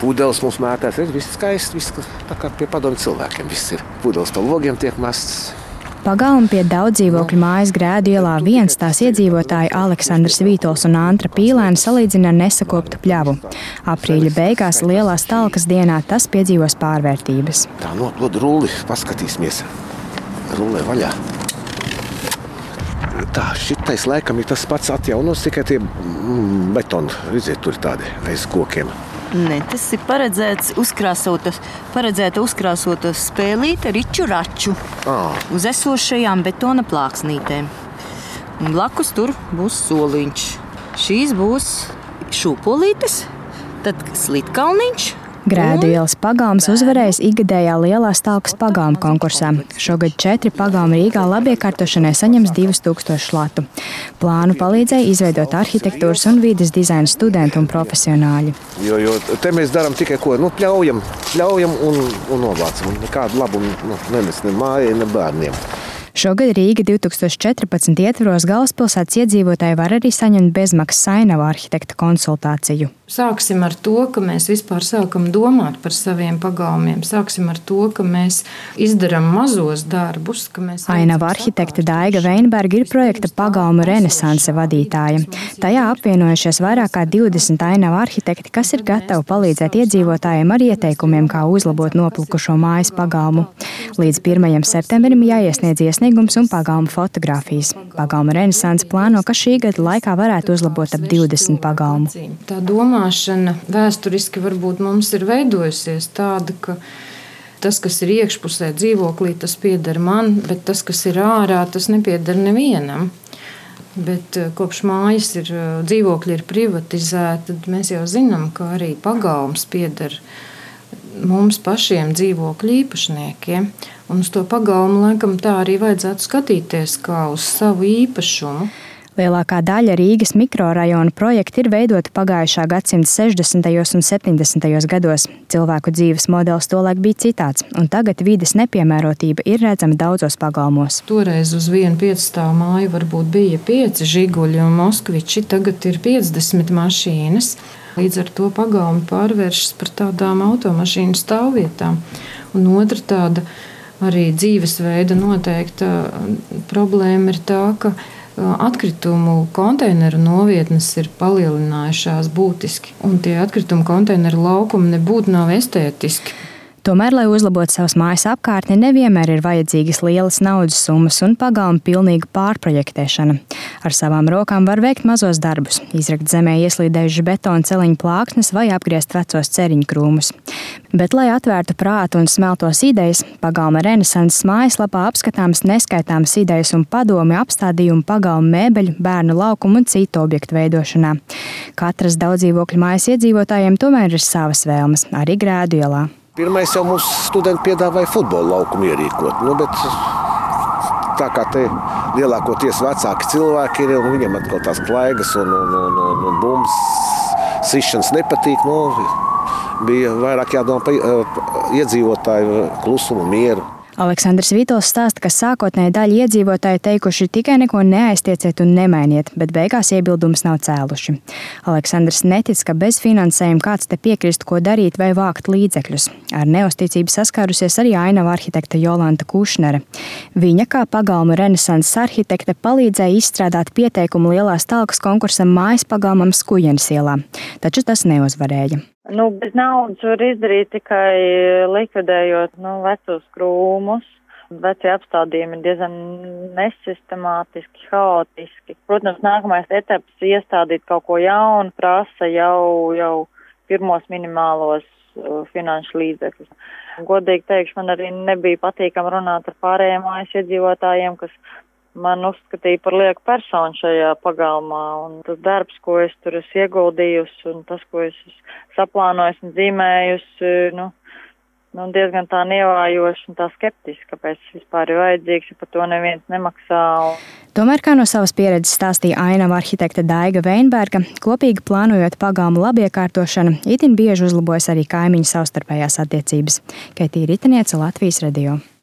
Pudeles mums mētās, viss skaisti, viss tā kā pie padomju cilvēkiem. Viss ir pudeles pa logiem tiek mests. Pagalma pie daudzdzīvokļu mājas Grēdu ielā 1 tās iedzīvotāji Aleksandrs Vītols un Antra Pīlēna salīdzina ar nesakoptu pļavu. Aprīļa beigās lielās talkas dienā tas piedzīvos pārvērtības. Tā noplod rulli, paskatīsimies. Rullē vaļā. Tā, šitais laikam ir tas pats atjaunos, tikai tie betoni, redziet, tur ir tādi aiz kokiem. Ne, tas ir paredzēta uzkrāsota spēlīte riču raču uz esošajām betona plāksnītēm. Un blakus tur būs soliņš. Šīs būs šūpolītes, tad slitkalniņš. Grēdu ielas pagalms uzvarējis ikgadējā lielās talkas pagalmu konkursā. Šogad 4 pagalmi Rīgā labiekārtošanai saņems 2000 latu. Plānu palīdzēja izveidot arhitektūras un vides dizaina studenti un profesionāļi. Jo te mēs darām tikai ko? Pļaujam un novācam. Nekādu labumu nenes ne mājai, ne bērniem. Šogad Rīga 2014 ietvaros galvaspilsētas iedzīvotāji var arī saņemt bezmaksas Ainava arhitekta konsultāciju. Sāksim ar to, ka mēs vispār sākam domāt par saviem pagalmiem. Sāksim ar to, ka mēs izdarām mazos darbus. Ainava arhitekta Daiga Veinberga ir projekta pagalmu renesanse vadītāja. Tajā apvienojušies vairāk kā 20 Ainava arhitekti, kas ir gatavi palīdzēt iedzīvotājiem ar ieteikumiem, kā uzlabot noplukušo mājas pagalmu. Līdz 1. septembrim jāiesniedz iesniegums un pagalmu fotogrāfijas. Pagalma renesanse plāno, ka šī gada laikā varētu uzlabot ap 20 pagalmu. Tā domāšana vēsturiski varbūt mums ir veidojusies tāda, ka tas, kas ir iekšpusē dzīvoklī, tas pieder man, bet tas, kas ir ārā, tas nepieder nevienam. Bet kopš mājas dzīvokļi ir privatizēti, tad mēs jau zinām, ka arī pagalms pieder mums pašiem dzīvokļu īpašniekiem. Un uz to pagalmu laikam tā arī vajadzētu skatīties kā uz savu īpašumu. Lielākā daļa Rīgas mikrorajonu projekti ir veidoti pagājušā gadsimta 60. un 70. gados. Cilvēku dzīves modelis tolaik bija citāds, un tagad vides nepiemērotība ir redzama daudzos pagalmos. Toreiz uz vienu 5-stāvu māju varbūt bija 5 žiguļi un moskviči, tagad ir 50 mašīnas. Līdz ar to pagalmi pārvēršas par tādām automašīnu stāvvietām. Un otra tāda arī dzīvesveida noteikta problēma ir tā, ka atkritumu konteineru novietnes ir palielinājušās būtiski, un tie atkritumu konteineru laukumi nebūtu nav estētiski. Tomēr, lai uzlabotu savas mājas apkārtni, nevienmēr ir vajadzīgas lielas naudas summas un pagalma pilnīga pārprojektēšana. Ar savām rokām var veikt mazos darbus, izrakt zemē ieslīdējušas betona celiņu plāksnes vai apgriezt vecos ceriņu krūmus. Bet, lai atvērtu prātu un smeltos idejas, pagalma renesanses mājaslapā apskatāmas neskaitāmas idejas un padomi apstādījumu pagalma mēbeļu, bērnu laukumu un citu objektu veidošanā. Katras daudzdzīvokļu mājas iedzīvotājiem tomēr ir savas vēlmes, arī Grēdu ielā. Pirmais jau mums studenti piedāvāja futbola laukumu ierīkot, bet tā kā te lielākoties vecāki cilvēki ir, un viņiem atkal tās klaigas un bumbas sišanas nepatīk, bija vairāk jādomā par iedzīvotāju klusumu, mieru. Aleksandrs Vītols stāsta, ka sākotnēji daļa iedzīvotāji teikuši tikai neko neaiztieciet un nemainiet, bet beigās iebildumus nav cēluši. Aleksandrs netic, ka bez finansējuma kāds te piekrist, ko darīt vai vākt līdzekļus. Ar neusticību saskārusies arī Ainava arhitekta Jolanta Kušnere. Viņa, kā pagalma renesanses arhitekte, palīdzēja izstrādāt pieteikumu lielās talkas konkursam mājas pagalmam Skujenes ielā, taču tas neuzvarēja. Bez naudas var izdarīt tikai likvidējot vecos krūmus. Vecie apstādījumi ir diezgan nesistemātiski, haotiski. Protams, nākamais etaps iestādīt kaut ko jaunu, prasa jau pirmos minimālos finanšu līdzekļus. Godīgi teikšu, man arī nebija patīkami runāt ar pārējiem mājas iedzīvotājiem, kas man uzskatīja par lieku personu šajā pagalmā, un tas darbs, ko es tur esmu ieguldījusi, un tas, ko es saplānojusi un zīmējusi, diezgan tā nievājoši un tā skeptiski, kāpēc vispār ir vajadzīgs, ja par to neviens nemaksā. Tomēr, kā no savas pieredzes stāstīja Ainava arhitekta Daiga Veinberga, kopīgi plānojot pagalmu labiekārtošanu, itin bieži uzlabojas arī kaimiņu savstarpējās attiecības. Kaitī Ritaniece, Latvijas radio.